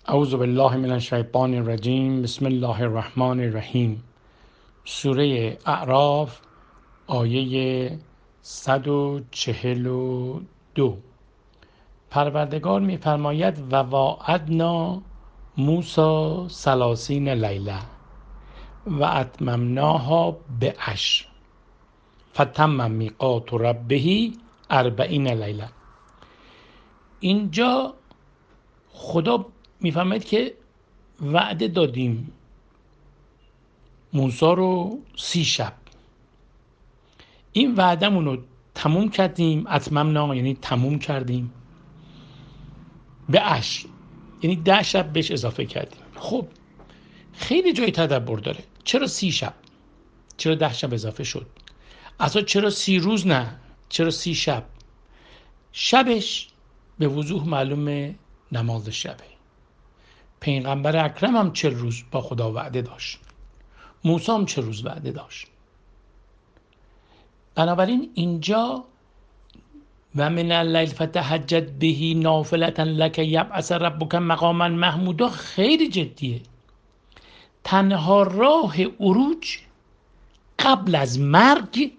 اعوذ بالله من الشیطان الرجیم. بسم الله الرحمن الرحیم. سوره اعراف آیه 142. پروردگار می‌فرماید و واعدنا موسی 30 لیله و اتممناها بعشر فتم میقات ربه 40 لیله. اینجا خدا میفهمید که وعده دادیم موسی رو 30 شب. این وعدمون رو تموم کردیم. اتممنا یعنی تموم کردیم، به عشر یعنی 10 شب بهش اضافه کردیم. خب خیلی جای تدبر داره. چرا 30 شب؟ چرا 10 شب اضافه شد؟ اصلا چرا 30 روز نه؟ چرا 30 شب؟ شبش به وضوح معلومه نماز شبه. پیغمبر اکرم هم 40 روز با خدا وعده داشت. موسی هم 40 روز وعده داشت. بنابراین اینجا و من اللیل فتهجد به نافلة لک یبعث ربک مقاما محمودا خیلی جدیه. تنها راه عروج قبل از مرگ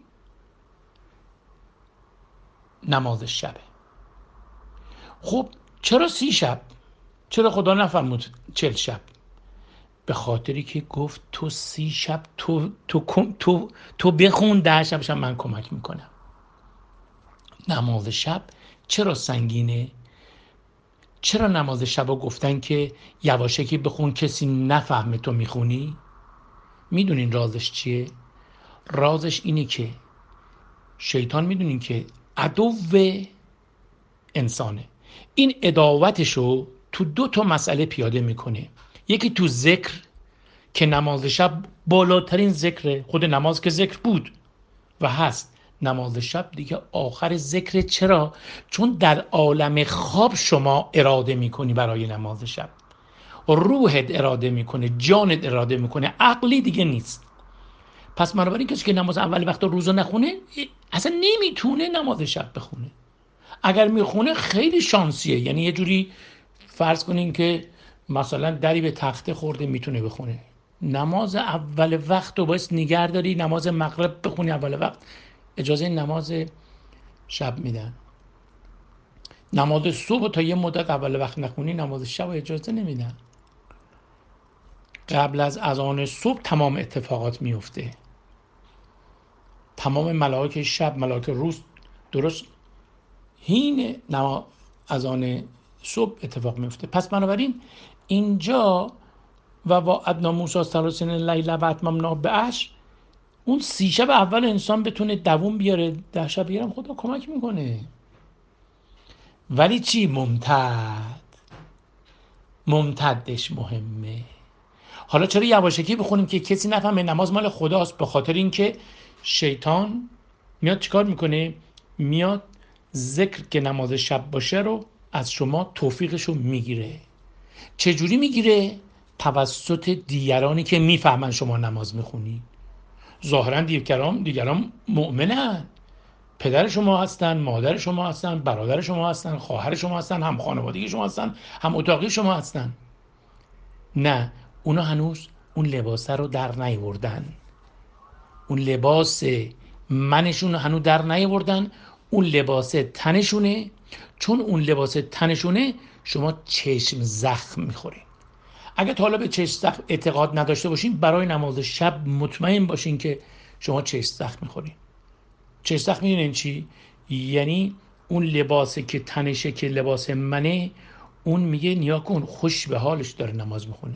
نماز شبه. خب چرا 30 شب؟ چرا خدا نفرمود 40 شب؟ به خاطری که گفت تو 30 شب تو بخون، 10 شبش هم من کمک میکنم. نماز شب چرا سنگینه؟ چرا نماز شب ها گفتن که یواشکی بخون کسی نفهمه تو میخونی؟ میدونین رازش چیه؟ رازش اینه که شیطان میدونین که عدو انسانه. این عداوتشو تو 2 مسئله پیاده میکنه. یکی تو ذکر که نماز شب بالاترین ذکره. خود نماز که ذکر بود و هست، نماز شب دیگه آخر ذکر. چرا؟ چون در عالم خواب شما اراده میکنی برای نماز شب، روحت اراده میکنه، جانت اراده میکنه، عقلی دیگه نیست. پس بنابراین کسی که نماز اول وقت روزو نخونه اصلا نمیتونه نماز شب بخونه. اگر میخونه خیلی شانسیه. یعنی یه جوری فرض کنین که مثلا دری به تخته خورده میتونه بخونه. نماز اول وقت رو باید نگه داری، نماز مغرب بخونی اول وقت، اجازه نماز شب میدن. نماز صبح تا یه مدت اول وقت نخونی، نماز شب اجازه نمیدن. قبل از اذان صبح تمام اتفاقات میفته. تمام ملائکه شب، ملائکه روز درست حین اذان صبح اتفاق میفته. پس بنابراین اینجا و واعدنا موسی 30 لیله و اتممنا بعشر، اون 30 شب اول انسان بتونه دووم بیاره، 10 شب بیارم خدا کمک میکنه. ولی چی؟ ممتدش مهمه. حالا چرا یواشکی بخونیم که کسی نفهمه نماز مال خداست؟ به خاطر اینکه شیطان میاد چیکار میکنه؟ میاد ذکر که نماز شب باشه رو از شما توفیقشو میگیره. چجوری میگیره؟ توسط دیگرانی که میفهمن شما نماز میخونی. ظاهرا دیگران مؤمنن، پدر شما هستن، مادر شما هستن، برادر شما هستن، خواهر شما هستن، هم خانوادگی شما هستن، هم اتاقی شما هستن. نه، اونا هنوز اون لباسه رو در نیاوردن. اون لباس منشون هنوز در نیاوردن. اون لباس تنشونه. چون اون لباس تنشونه شما چشم زخم میخورین. اگه تا حالا به چشم زخم اعتقاد نداشته باشین، برای نماز شب مطمئن باشین که شما چشم زخم میخورین. چشم زخم میدونین چی؟ یعنی اون لباسی که تنشه که لباس منه، اون میگه نیا کن خوش به حالش داره نماز میخونه.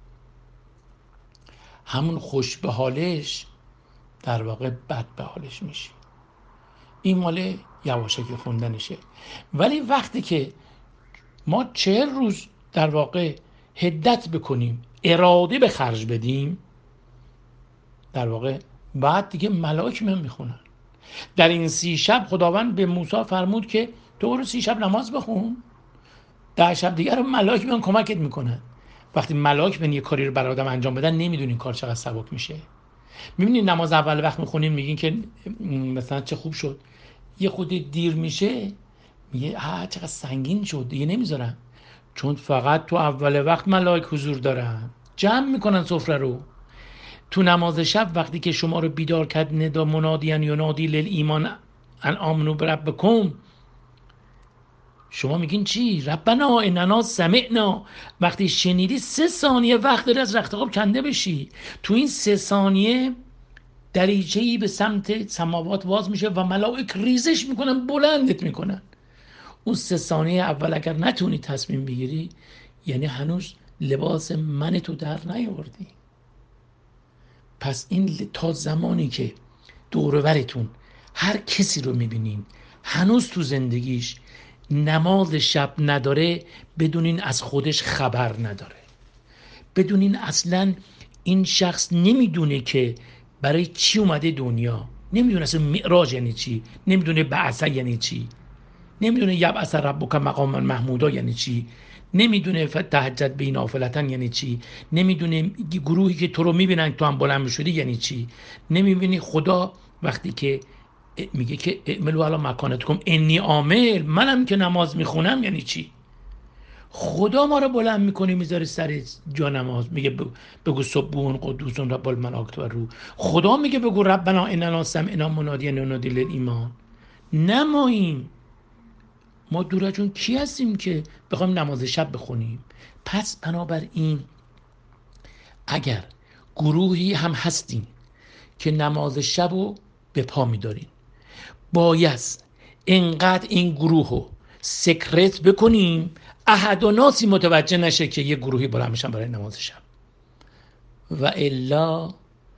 همون خوش به حالش در واقع بد به حالش میشه. این مال یواشکی خوندنشه. ولی وقتی که ما 40 روز در واقع هدت بکنیم، اراده به خرج بدیم، در واقع بعد دیگه ملائک میخونن. در این 30 شب خداوند به موسی فرمود که تو برو 30 شب نماز بخون، 10 شب دیگه رو ملائک میان کمکت میکنن. وقتی ملائک به یه کاری رو برای آدم انجام بدن، نمیدونین کار چقدر سبک میشه. میبینید نماز اول وقت میخونین میگین که مثلا چه خوب شد. یه خود دیر میشه میگه چقدر سنگین شد، دیگه نمیذارم. چون فقط تو اول وقت ملائک حضور دارن، جمع میکنن سفره رو. تو نماز شب وقتی که شما رو بیدار کرد ندا منادیان ینادی للایمان ان آمنو بربکم، شما میگین چی؟ ربنا اننا سمعنا. وقتی شنیدی 3 ثانیه وقت داری از رخت خواب کنده بشی. تو این 3 ثانیه دریچه‌ای به سمت سماوات باز میشه و ملائک ریزش میکنن، بلندت میکنن. اون 3 ثانیه اول اگر نتونی تصمیم بگیری، یعنی هنوز لباس من تو در نیاوردی. پس این تا زمانی که دور و برتون هر کسی رو میبینین هنوز تو زندگیش نماز شب نداره، بدونین از خودش خبر نداره. بدونین اصلا این شخص نمیدونه که برای چی اومده دنیا، نمیدونه اصلا معراج یعنی چی، نمیدونه بعث یعنی چی، نمیدونه یبعث ربک مقاما محمودا یعنی چی، نمیدونه تهجد به نافلة یعنی چی، نمیدونه گروهی که تو رو میبینن تو هم بلند شدی یعنی چی، نمیبینی خدا وقتی که میگه که اعملوا علی مکانتکم انی عامل، منم که نماز میخونم یعنی چی. خدا ما رو بلند میکنه میذاره سر جا نماز، میگه بگو سبحون قدوسون رب الملائکه و روح. خدا میگه بگو ربنا اننا سمعنا منادیا ینادی للایمان. نماییم ما دورا جون کی هستیم که بخوایم نماز شب بخونیم؟ پس بنابراین اگر گروهی هم هستیم که نماز شب رو به پا میدارین، باید انقدر این گروه رو سکرت بکنیم احد و ناسی متوجه نشه که یه گروهی بلند میشن برای نماز شب، و الا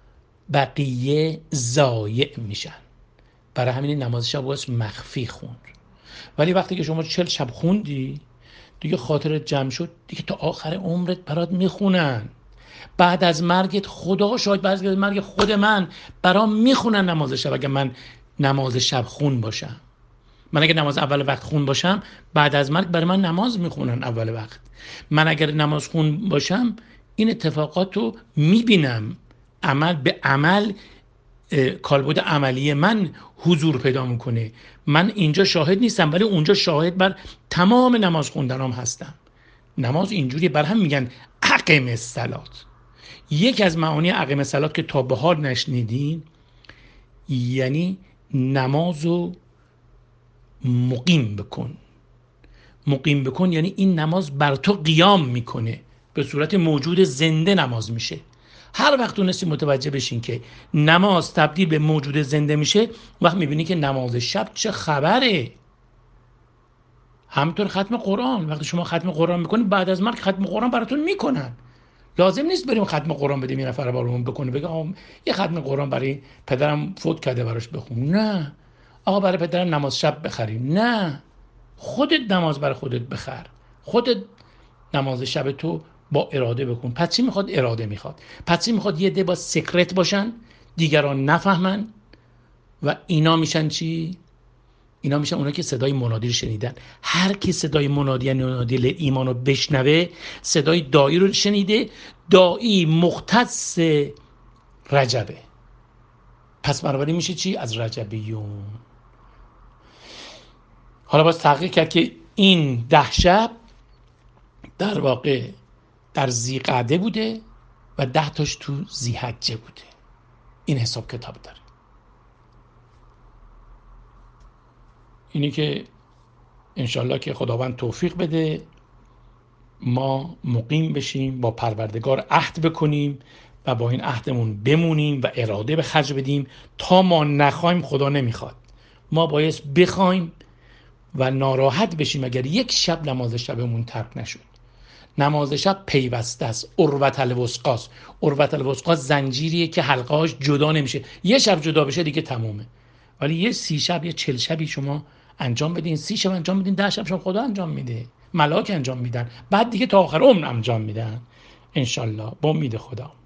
بقیه ضایع میشن. برای همین نماز شب باید مخفی خوند. ولی وقتی که شما 40 شب خوندی دیگه خاطرت جمع شد، دیگه تا آخر عمرت برات میخونن. بعد از مرگت خدا شاید بعد از مرگ خود من برام میخونن نماز شب. اگه من نماز شب خون باشم، من اگر نماز اول وقت خون باشم، بعد از مرگ برای من نماز میخونن اول وقت. من اگر نماز خون باشم این اتفاقات رو میبینم، عمل به عمل کالبد عملی من حضور پیدا میکنه. من اینجا شاهد نیستم ولی اونجا شاهد بر تمام نماز خوندنام هستم. نماز اینجوری، بر هم میگن اقیم الصلاة. یک از معانی اقیم الصلاة که تا به حال نشنیدین یعنی نمازو مقیم بکن. مقیم بکن یعنی این نماز بر تو قیام میکنه، به صورت موجود زنده نماز میشه. هر وقت تونستی متوجه بشین که نماز تبدیل به موجود زنده میشه، وقت میبینی که نماز شب چه خبره. همینطور ختم قرآن، وقتی شما ختم قرآن میکنید بعد از مرگ ختم قرآن براتون میکنن. لازم نیست بریم ختم قرآن بدیم یه نفر برامون بکنه، بگه آقا یه ختم قرآن برای پدرم فوت کرده براش بخون. نه آقا برای پدرم نماز شب بخریم. نه، خودت نماز برای خودت بخر، خودت نماز شب تو با اراده بکن. پس چی میخواد؟ اراده میخواد. پس چی میخواد؟ یه ده با سکرت باشن، دیگران نفهمن، و اینا میشن چی؟ اینا میشن اونا که صدای منادی رو شنیدن. هر کی صدای منادی ایمان رو بشنوه، صدای داعی رو شنیده. داعی مختص رجبه، پس بنابراین میشه چی؟ از رجبیون. حالا باز تحقیق کرد که این 10 شب در واقع در ذیقعده بوده و 10 تاش تو ذیحجه بوده. این حساب کتاب داره. اینی که انشالله که خداوند توفیق بده ما مقیم بشیم، با پروردگار عهد بکنیم و با این عهدمون بمونیم و اراده به خرج بدیم. تا ما نخوایم خدا نمیخواد. ما باید بخوایم و ناراحت بشیم اگر یک شب نماز شبمون ترک نشد. نماز شب پیوسته است، عروة الوثقی است. عروة الوثقی زنجیریه که حلقه‌هاش جدا نمیشه. یه شب جدا بشه دیگه تمومه. ولی یه 30 شب یا 40 شبی شما انجام بدین، 30 شب انجام بدین، 10 شب شما خدا انجام میده، ملاک انجام میدن، بعد دیگه تا آخر عمر انجام میدن انشالله با امید خدا.